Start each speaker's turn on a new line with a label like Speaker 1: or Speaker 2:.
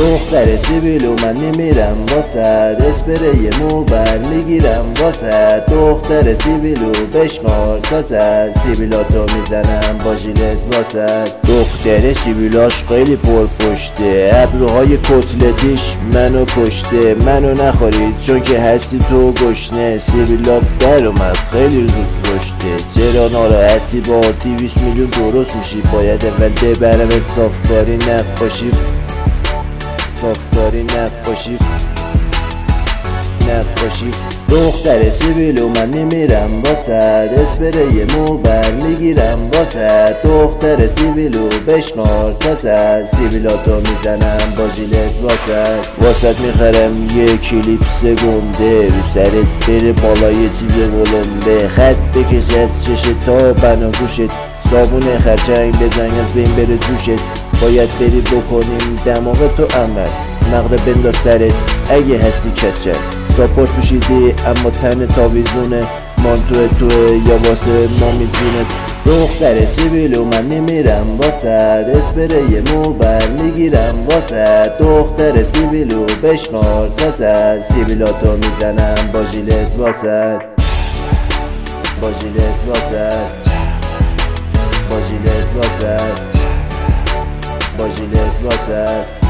Speaker 1: دختر سیبیلو من میمیرم واسد، اسپری مو برمیگیرم واسد. دختر سیبیلو بشمار تازد، سیبیلاتو میزنم با ژیلت واسد. دختر سیبیلاش خیلی پرپشته، ابروهای کتلتیش منو کشته. منو نخورید چون که هستی تو گشنه، سیبیلات در اومد خیلی زود رشته. چرا ناراحتی؟ با 200 میلیون درست میشی، باید اول ببرمت صافکاری نقاشی. صافکاری نقاشی. دختر سیبیلو من میمیرم واسد، اسپری مو برمیگیرم واسد. دختر سیبیلو بشمار تازد، سیبیلاتو میزنم با ژیلت واسد میخرم یه کلیپس گنده، رو سرت بره بالای چیز ولنده. خط بکش از چشت تا بناگوشت، صابون خرچنگ بزن از بین بره توشت. باید بری بکنیم دماغ تو عمل، مغرب بنداز سرت اگه هستی کچل. ساپورت پوشیدی اما تن تاویزونه، مانتو توه یا واسه ما میتونه. دختر سیبیلو من میمیرم واسد، اسپری مو برمیگیرم واسد. دختر سیبیلو بشمار تازد، سیبیلاتو میزنم با ژیلت واسد. با ژیلت واسد. با ژیلت واسد. با ژیلت واسد.